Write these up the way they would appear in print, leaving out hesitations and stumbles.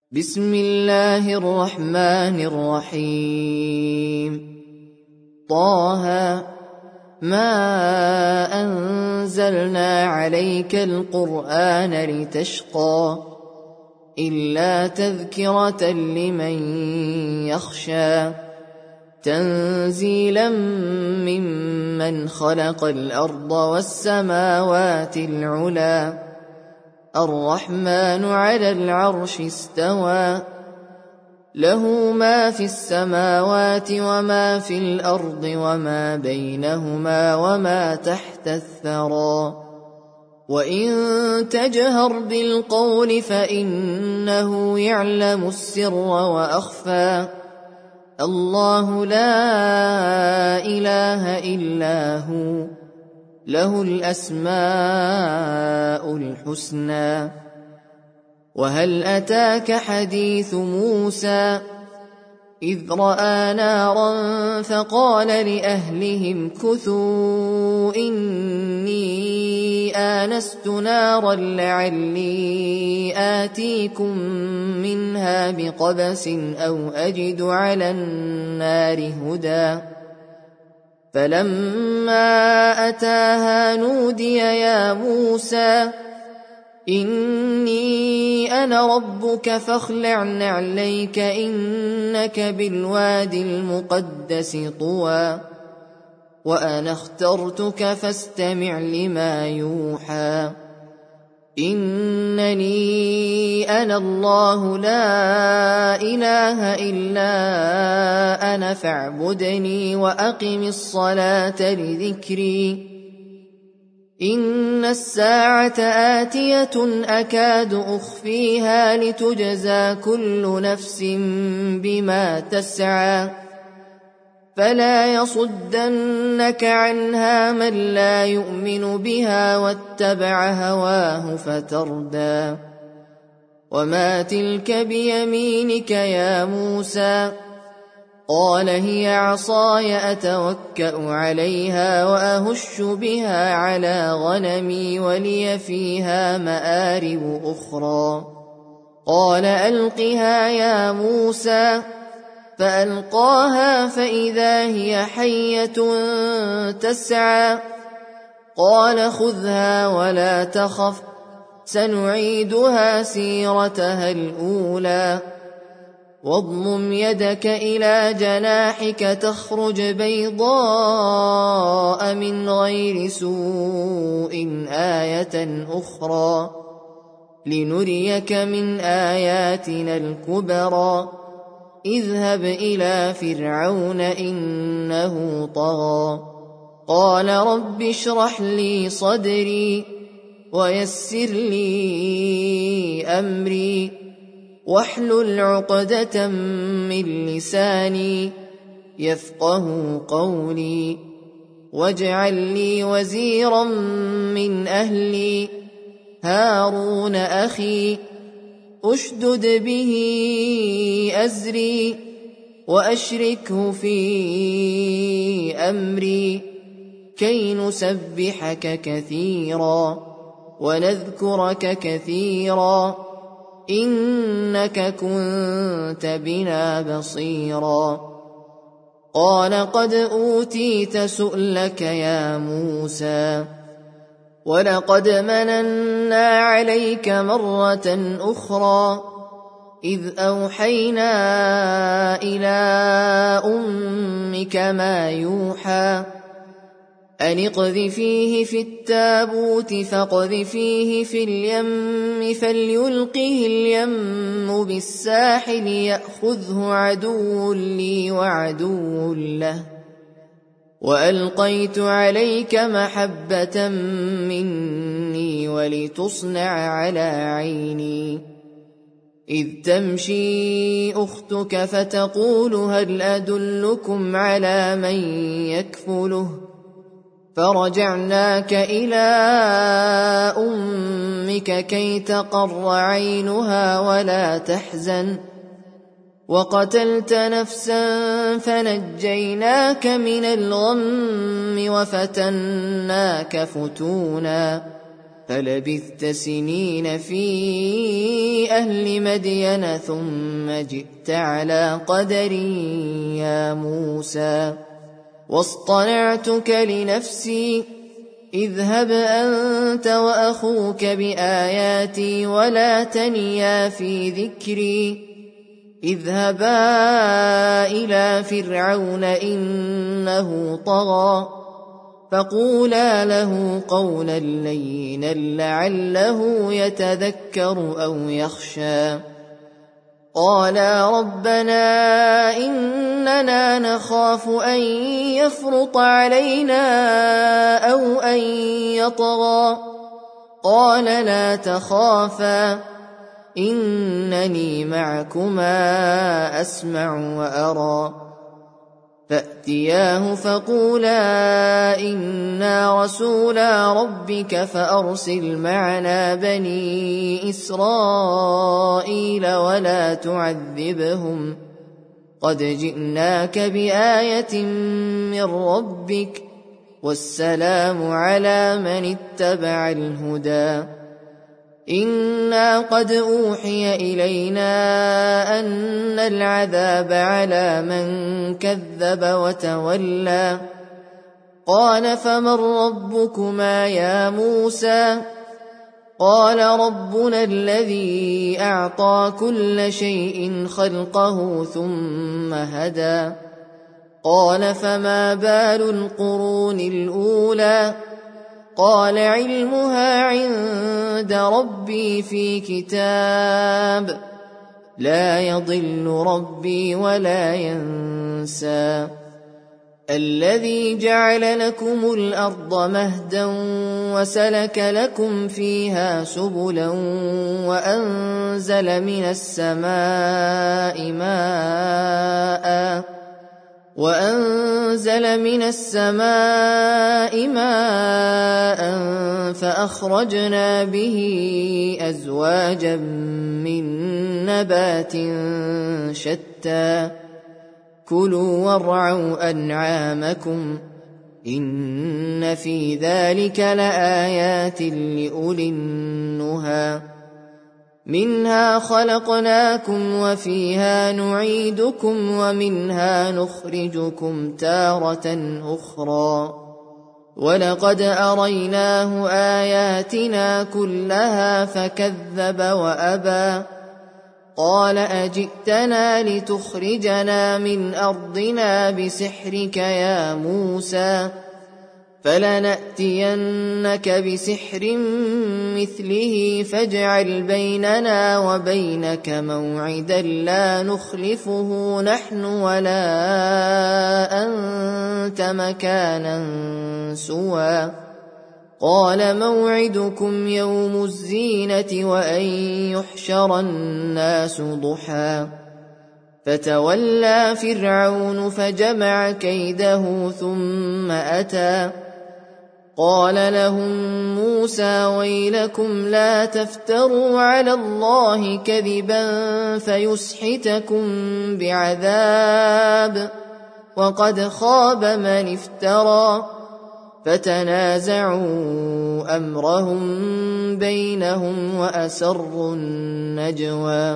بسم الله الرحمن الرحيم. طه ما أنزلنا عليك القرآن لتشقى إلا تذكرة لمن يخشى تنزيلا ممن خلق الأرض والسماوات العلى الرحمن على العرش استوى له ما في السماوات وما في الأرض وما بينهما وما تحت الثرى وإن تجهر بالقول فإنه يعلم السر وأخفى الله لا إله إلا هو له الأسماء الحسنى. وهل أتاك حديث موسى إذ رأى نارا فقال لأهلهم كثوا إني آنست نارا لعلي آتيكم منها بقبس أو أجد على النار هدى فلما أتاها نودي يا موسى إني أنا ربك فاخلع نعليك إنك بالوادي المقدس طوى وأنا اخترتك فاستمع لما يوحى إنني أنا الله لا إله إلا أنا فاعبدني وأقم الصلاة لذكري إن الساعة آتية أكاد أخفيها لتجزى كل نفس بما تسعى فلا يصدنك عنها من لا يؤمن بها واتبع هواه فتردى وما تلك بيمينك يا موسى قال هي عصاي أتوكأ عليها وأهش بها على غنمي ولي فيها مآرب أخرى قال ألقها يا موسى فألقاها فإذا هي حية تسعى قال خذها ولا تخف سنعيدها سيرتها الأولى واضمم يدك إلى جناحك تخرج بيضاء من غير سوء آية أخرى لنريك من آياتنا الكبرى اذهب إلى فرعون إنه طغى قال رب اشرح لي صدري ويسر لي أمري واحلل عقدة من لساني يفقه قولي واجعل لي وزيرا من أهلي هارون أخي أشدد به أزري وأشركه في أمري كي نسبحك كثيرا ونذكرك كثيرا إنك كنت بنا بصيرا قال قد أوتيت سؤلك يا موسى ولقد مننا عليك مرة أخرى إذ أوحينا إلى أمك ما يوحى أن اقذفيه في التابوت فاقذفيه في اليم فليلقه اليم بالساحل يأخذه عدو لي وعدو له وألقيت عليك محبة مني ولتصنع على عيني إذ تمشي أختك فتقول هل أدلكم على من يكفله فرجعناك إلى أمك كي تقر عينها ولا تحزن وقتلت نفسا فنجيناك من الغم وفتناك فتونا فلبثت سنين في أهل مدين ثم جئت على قدري يا موسى واصطنعتك لنفسي اذهب أنت وأخوك بآياتي ولا تنيا في ذكري اذهبا إلى فرعون إنه طغى فقولا له قولا لينا لعله يتذكر أو يخشى قالا ربنا إننا نخاف أن يفرط علينا أو أن يطغى قال لا تخافا إنني معكما أسمع وأرى فأتياه فقولا إنا رسولا ربك فأرسل معنا بني إسرائيل ولا تعذبهم قد جئناك بآية من ربك والسلام على من اتبع الهدى إنا قد أوحي إلينا أن العذاب على من كذب وتولى قال فمن ربكما يا موسى قال ربنا الذي أعطى كل شيء خلقه ثم هدى قال فما بال القرون الأولى قال علمها عند ربي في كتاب لا يضل ربي ولا ينسى الذي جعل لكم الأرض مهدا وسلك لكم فيها سبلا وأنزل من السماء ماء فأخرجنا به أزواجا من نبات شتى كلوا وارعوا أنعامكم إن في ذلك لآيات لأولي النهى منها خلقناكم وفيها نعيدكم ومنها نخرجكم تارة أخرى ولقد أريناه آياتنا كلها فكذب وأبى قال أجئتنا لتخرجنا من أرضنا بسحرك يا موسى فلنأتينك بسحر مثله فاجعل بيننا وبينك موعدا لا نخلفه نحن ولا أنت مكانا سوى قال موعدكم يوم الزينة وأن يحشر الناس ضحى فتولى فرعون فجمع كيده ثم أتى قال لهم موسى ويلكم لا تفتروا على الله كذبا فيسحتكم بعذاب وقد خاب من افترى فتنازعوا أمرهم بينهم وأسروا النجوى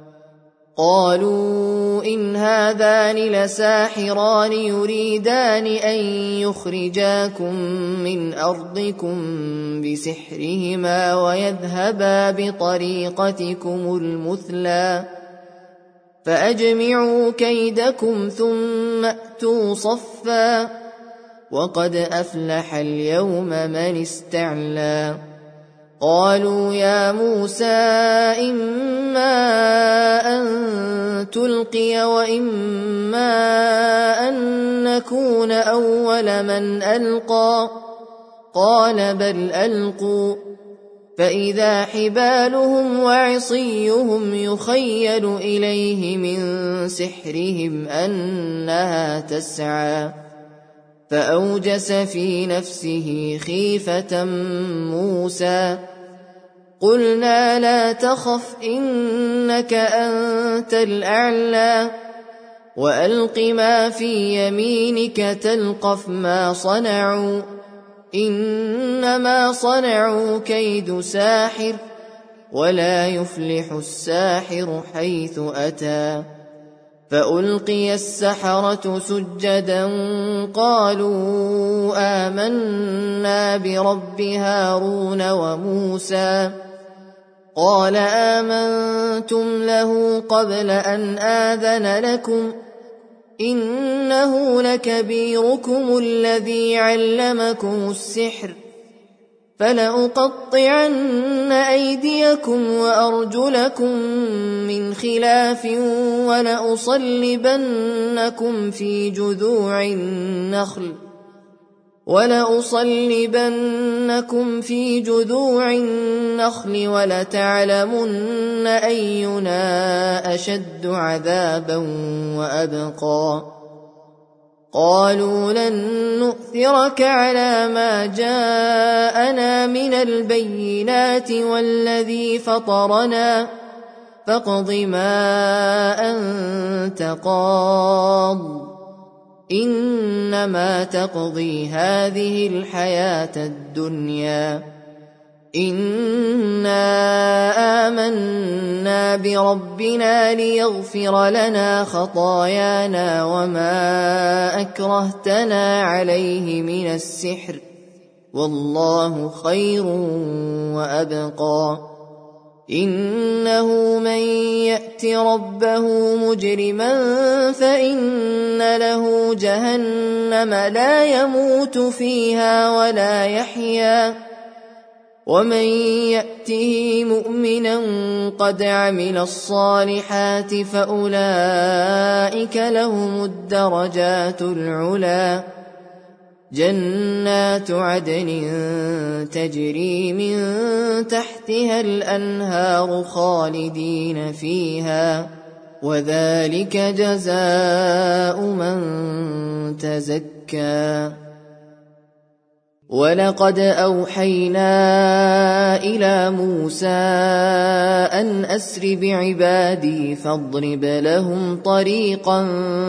قالوا إن هذان لساحران يريدان أن يخرجاكم من أرضكم بسحرهما ويذهبا بطريقتكم المثلى فأجمعوا كيدكم ثم أتوا صفا وقد أفلح اليوم من استعلى قالوا يا موسى إما أن تلقي وإما أن نكون أول من ألقى قال بل ألقوا فإذا حبالهم وعصيهم يخيل إليه من سحرهم أنها تسعى فأوجس في نفسه خيفة موسى قلنا لا تخف إنك أنت الأعلى وألق ما في يمينك تلقف ما صنعوا إنما صنعوا كيد ساحر ولا يفلح الساحر حيث أتى. فألقي السحرة سجدا قالوا آمنا برب هارون وموسى. قال آمنتم له قبل أن آذن لكم إنه لكبيركم الذي علمكم السحر فلأقطعن أيديكم وأرجلكم من خلاف ولأصلبنكم في جذوع النخل ولتعلمن أينا أشد عذابا وأبقى. قالوا لن نؤثرك على ما جاءنا من البينات والذي فطرنا فاقض ما أنت قاض إنما تقضي هذه الحياة الدنيا إنا آمنا بربنا ليغفر لنا خطايانا وما أكرهتنا عليه من السحر والله خير وأبقى. إنه من يأت ربه مجرما فإن له جهنم لا يموت فيها ولا يحيا ومن يأته مؤمنا قد عمل الصالحات فأولئك لهم الدرجات العلى جنات عدن تجري من تحتها الأنهار خالدين فيها وذلك جزاء من تزكى. ولقد أوحينا إلى موسى أن أسر بعبادي فاضرب لهم طريقا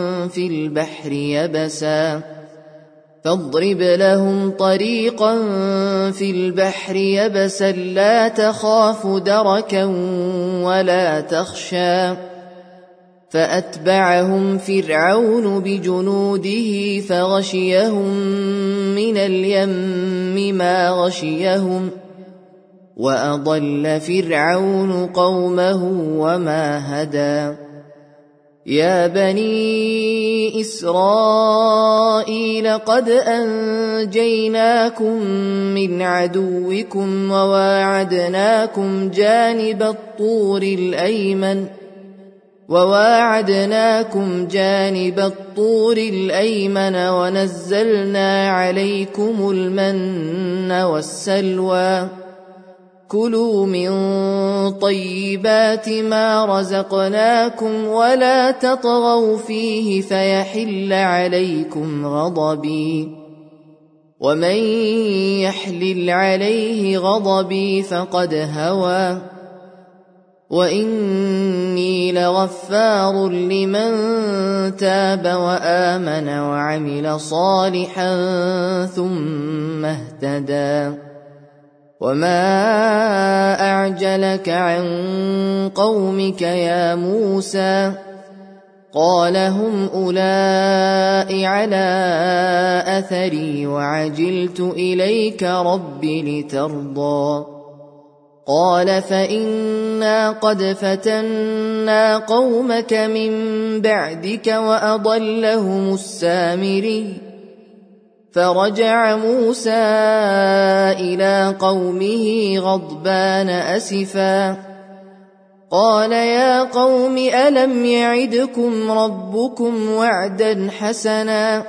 في البحر يبسا لا تخاف دركا ولا تخشى. فأتبعهم فرعون بجنوده فغشيهم من اليم ما غشيهم وأضل فرعون قومه وما هدى. يا بني إسرائيل قد أنجيناكم من عدوكم وواعدناكم جانب الطور الأيمن ونزلنا عليكم المن والسلوى. كلوا من طيبات ما رزقناكم ولا تطغوا فيه فيحل عليكم غضبي ومن يحلل عليه غضبي فقد هوى وإني لغفار لمن تاب وآمن وعمل صالحا ثم اهتدى. وما أعجلك عن قومك يا موسى؟ قال هم أولئك على أثري وعجلت إليك رب لترضى. قال فإنا قد فتنا قومك من بعدك وأضلهم السامري. فرجع موسى إلى قومه غضبان أسفا قال يا قوم ألم يعدكم ربكم وعدا حسنا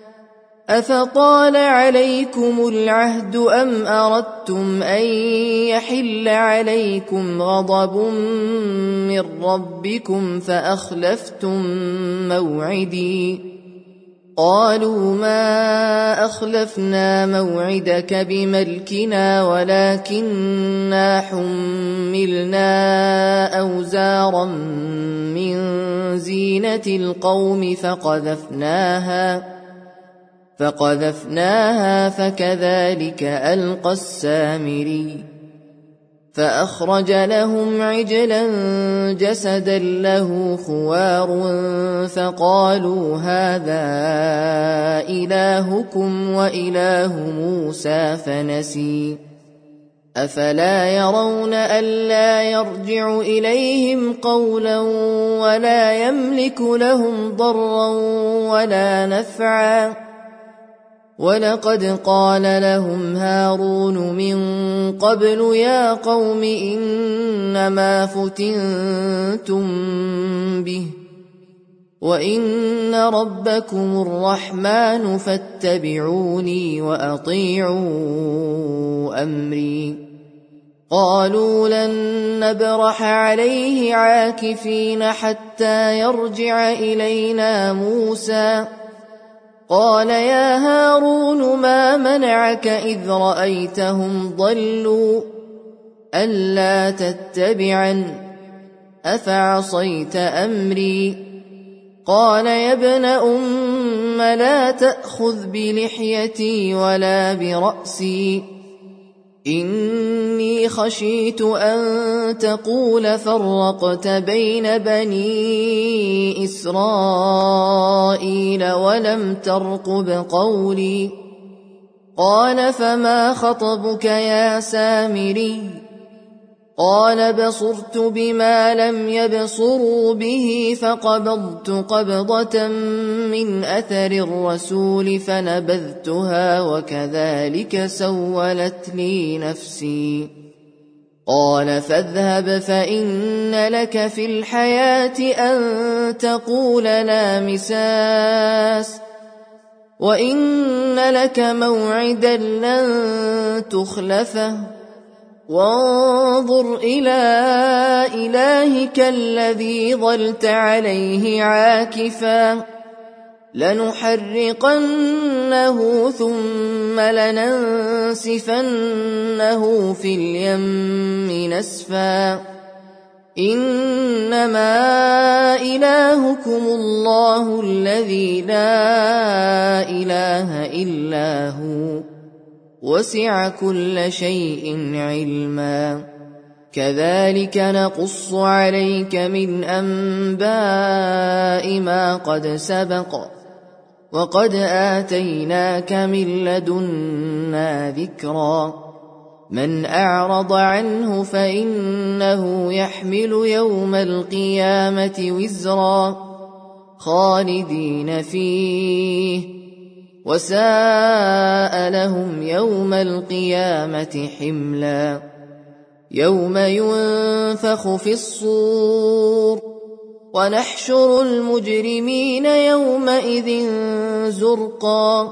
أفطال عليكم العهد أم أردتم أن يحل عليكم غضب من ربكم فأخلفتم موعدي؟ قالوا ما أخلفنا موعدك بملكنا ولكننا حملنا أوزارا من زينة القوم فقذفناها فكذلك ألقى السامري فأخرج لهم عجلا جسدا له خوار فقالوا هذا إلهكم وإله موسى فنسي أفلا يرون ألا يرجع إليهم قولا ولا يملك لهم ضرا ولا نفعا ولقد قال لهم هارون من قبل يا قوم إنما فتنتم به وإن ربكم الرحمن فاتبعوني وأطيعوا أمري قالوا لن نبرح عليه عاكفين حتى يرجع إلينا موسى قال يا هارون ما منعك إذ رأيتهم ضلوا ألا تتبعن أفعصيت أمري قال يا ابن أم لا تأخذ بلحيتي ولا برأسي إني خشيت أن تقول فرقت بين بني إسرائيل ولم ترقب قولي قال فما خطبك يا سامري قال بصرت بما لم يبصروا به فقبضت قبضة من أثر الرسول فنبذتها وكذلك سولت لي نفسي قال فاذهب فإن لك في الحياة أن تقول لا مساس وإن لك موعدا لن تخلفه وانظر إلى إلهك الذي ظلت عليه عاكفا لنحرقنه ثم لننسفنه في اليم نسفا إنما إلهكم الله الذي لا إله إلا هو وسع كل شيء علما كذلك نقص عليك من أنباء ما قد سبق وقد آتيناك من لدنا ذكرا من أعرض عنه فإنه يحمل يوم القيامة وزرا خالدين فيه وساء لهم يوم القيامة حملا يوم ينفخ في الصور ونحشر المجرمين يومئذ زرقا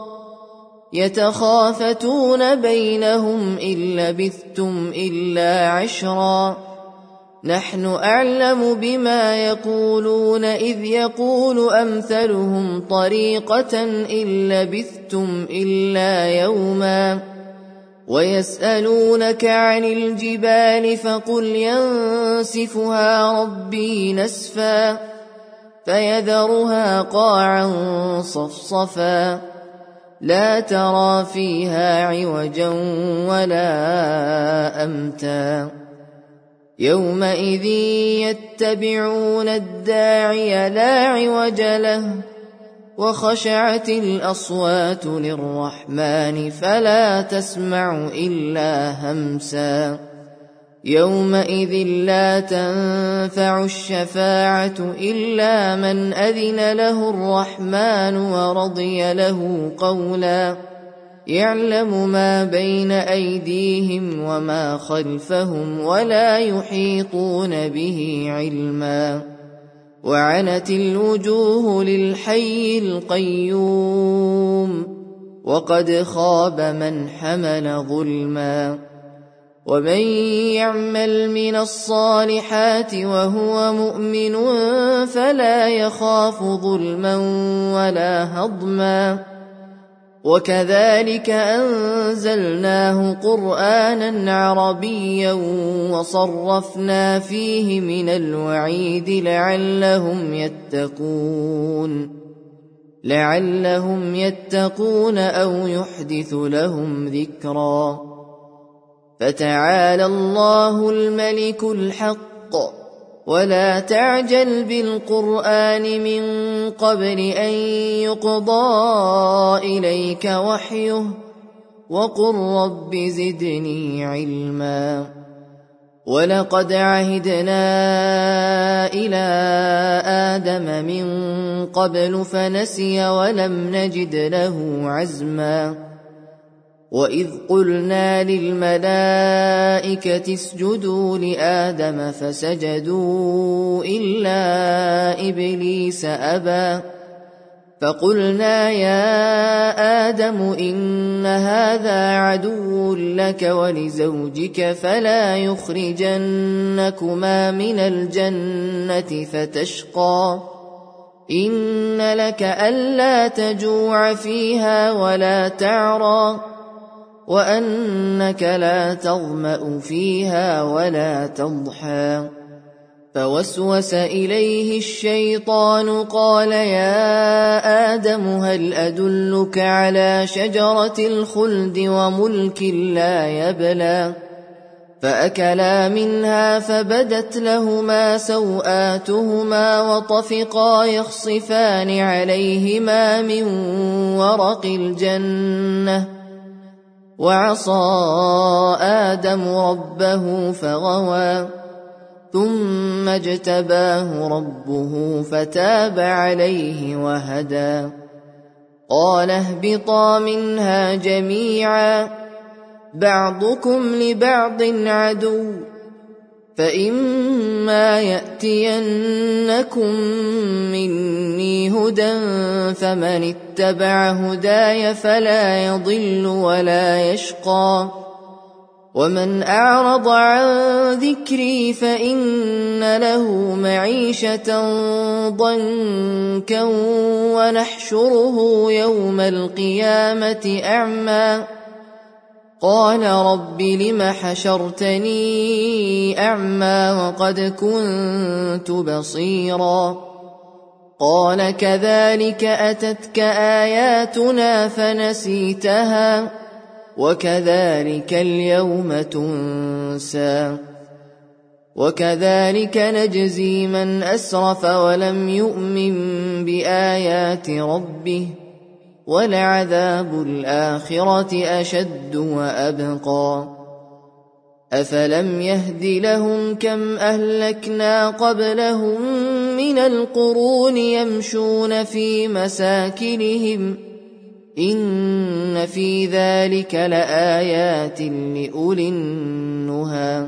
يتخافتون بينهم إن لبثتم إلا عشرا نحن أعلم بما يقولون إذ يقول أمثلهم طريقة إن لبثتم إلا يوما ويسألونك عن الجبال فقل ينسفها ربي نسفا فيذرها قاعا صفصفا لا ترى فيها عوجا ولا أمتا يومئذ يتبعون الداعي لا عوج له وخشعت الأصوات للرحمن فلا تسمع إلا همسا يومئذ لا تنفع الشفاعة إلا من أذن له الرحمن ورضي له قولا يعلم ما بين أيديهم وما خلفهم ولا يحيطون به علما وعنت الوجوه للحي القيوم وقد خاب من حمل ظلما ومن يعمل من الصالحات وهو مؤمن فلا يخاف ظلما ولا هضما وكذلك أنزلناه قرآنا عربيا وصرفنا فيه من الوعيد لعلهم يتقون لعلهم يتقون أو يحدث لهم ذكرا. فتعالى الله الملك الحق، ولا تعجل بالقرآن من قبل أن يقضى إليك وحيه، وقل رب زدني علما. ولقد عهدنا إلى آدم من قبل فنسي ولم نجد له عزما. وإذ قلنا للملائكة اسجدوا لآدم فسجدوا إلا إبليس أبى، فقلنا يا آدم إن هذا عدو لك ولزوجك فلا يخرجنكما من الجنة فتشقى. إن لك ألا تجوع فيها ولا تعرى، وأنك لا تظمأ فيها ولا تضحى. فوسوس إليه الشيطان قال يا آدم هل أدلك على شجرة الخلد وملك لا يبلى؟ فأكلا منها فبدت لهما سوآتهما وطفقا يخصفان عليهما من ورق الجنة. وعصى آدم ربه فغوى، ثم اجتباه ربه فتاب عليه وهدى. قال اهبطا منها جميعا، بعضكم لبعض عدو، فإما يأتينكم مني هدى فمن اتبع هداي فلا يضل ولا يشقى. ومن أعرض عن ذكري فإن له معيشة ضنكا ونحشره يوم القيامة أعمى. قال رب لم حشرتني أعمى وقد كنت بصيرا. قال كذلك أتتك آياتنا فنسيتها، وكذلك اليوم تنسى. وكذلك نجزي من أسرف ولم يؤمن بآيات ربه، ولعذاب الآخرة أشد وأبقى. أفلم يهد لهم كم أهلكنا قبلهم من القرون يمشون في مساكنهم، إن في ذلك لآيات لأولي النهى.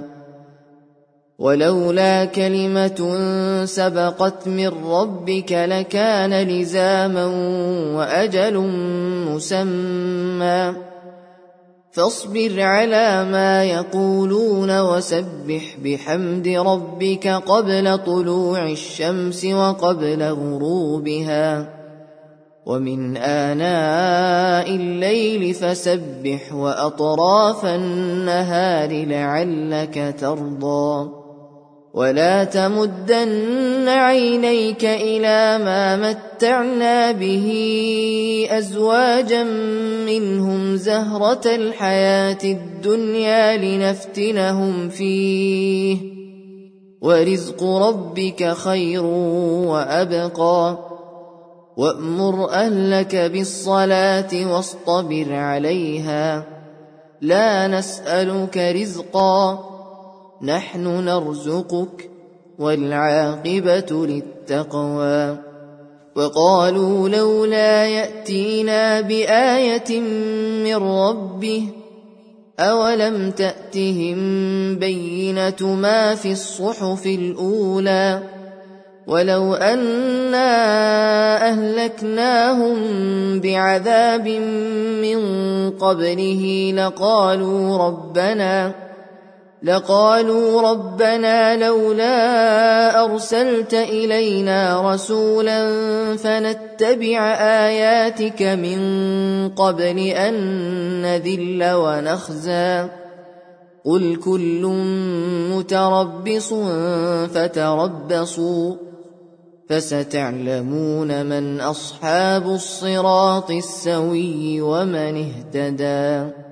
ولولا كلمة سبقت من ربك لكان لزاما وأجل مسمى. فاصبر على ما يقولون وسبح بحمد ربك قبل طلوع الشمس وقبل غروبها، ومن آناء الليل فسبح وأطراف النهار لعلك ترضى. ولا تمدن عينيك إلى ما متعنا به أزواجا منهم زهرة الحياة الدنيا لنفتنهم فيه، ورزق ربك خير وأبقى. وأمر أهلك بالصلاة واصطبر عليها، لا نسألك رزقا نحن نرزقك، والعاقبة للتقوى. وقالوا لولا يأتينا بآية من ربه، أولم تأتهم بينة ما في الصحف الأولى. ولو أنا أهلكناهم بعذاب من قبله لقالوا ربنا لولا أرسلت إلينا رسولا فنتبع آياتك من قبل أن نذل ونخزى. قل كل متربص فتربصوا فستعلمون من أصحاب الصراط السوي ومن اهتدى.